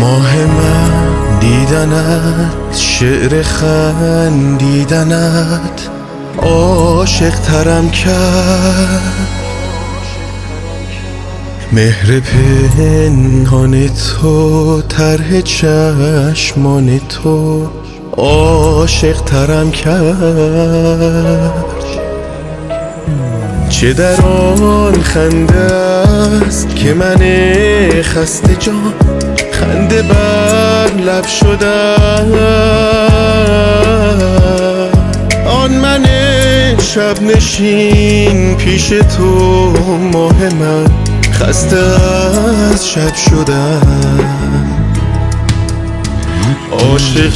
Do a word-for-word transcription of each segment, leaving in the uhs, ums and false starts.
ماه من دیدنت، شعر خندیدنت عاشق ترم کرد. مهر پنهان تو، طرح چشمان تو عاشق ترم کرد. چه در آن خنده است که من خسته جان خنده بر لب شدم. آن من شب نشین پیش تو، ماه من خسته از شب شدم. عاشق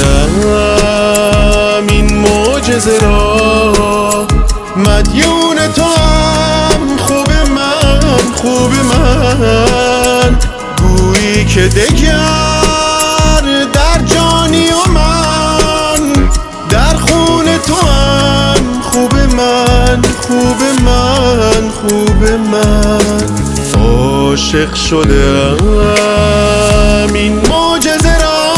شدم این معجزه را، مدیون تو هم خوب من، خوب من. گویی که دگر در جانی و من، در خون تو هم خوب من، خوب من، خوب من. عاشق شدم این معجزه را،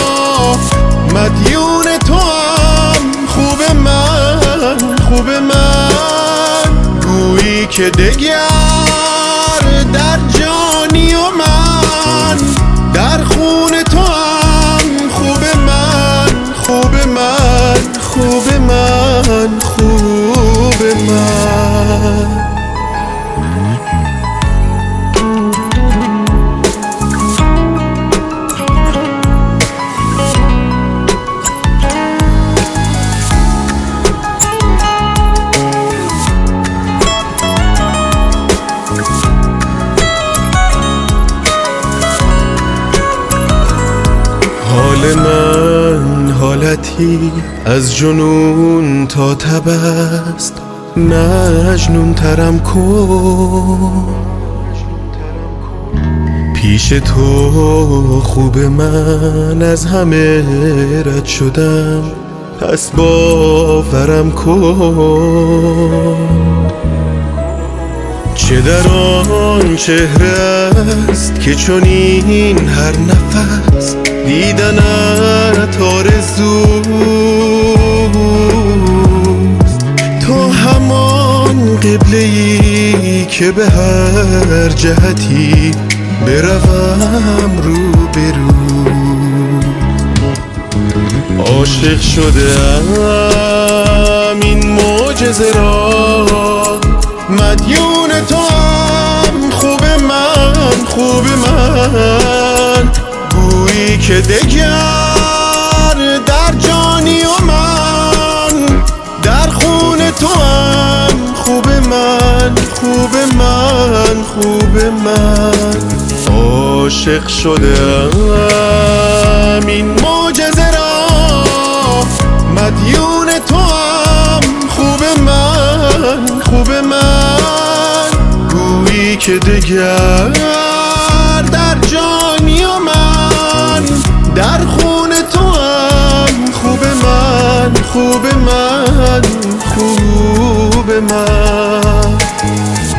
مدیون تو هم خوب من، خوب من. گویی که دگر در جانی و من، در خون تو هم خوب من، خوب من، خوب من، خوب من. حال من حالتی از جنون تا تب است، مجنون ترم کن. پیش تو خوب من از همه رد شدم، پس باورم کن. چه در آن چهره است که چنین هر نفس دیدنت آرزوست. تو همان قبله‌ای که به هر جهتی بروم رو به رو. عاشق شدم این معجزه را، مدیون تو هم خوب من، خوب من. گویی که دگر در جانی و من، در خون تو هم خوب من، خوب من، خوب من. عاشق شدم این معجزه را، مدیون تو هم خوب من، خوب من. گویی که دگر در جانی و من، در خون تو هم خوب من، خوب من، خوب من.